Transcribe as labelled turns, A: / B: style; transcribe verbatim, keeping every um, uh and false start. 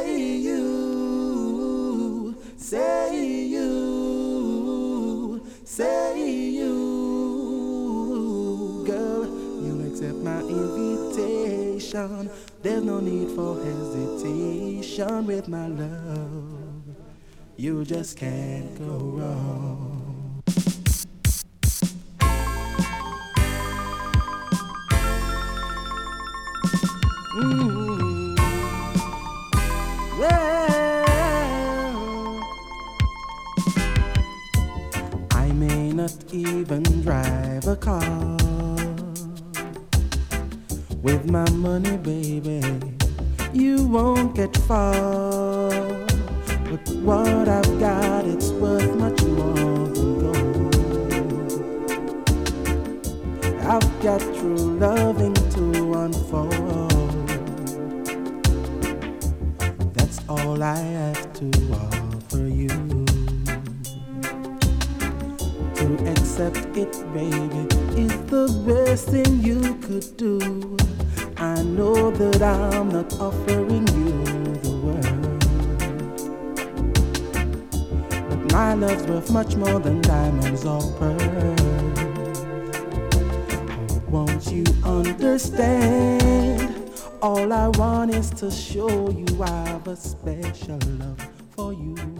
A: say you, say you, say you, girl, you accept my invitation. There's no need for hesitation with my love. You just can't go wrong. Mm-hmm. Well, I may not even drive a car. With my money, baby, you won't get far. But what I've got, it's worth much more than gold. I've got true loving to unfold. That's all I have to offer you. To accept it, baby, is the best thing you could do. I know that I'm not offering you the world, but my love's worth much more than diamonds or pearls. Oh, won't you understand? All I want is to show you I have a special love for you.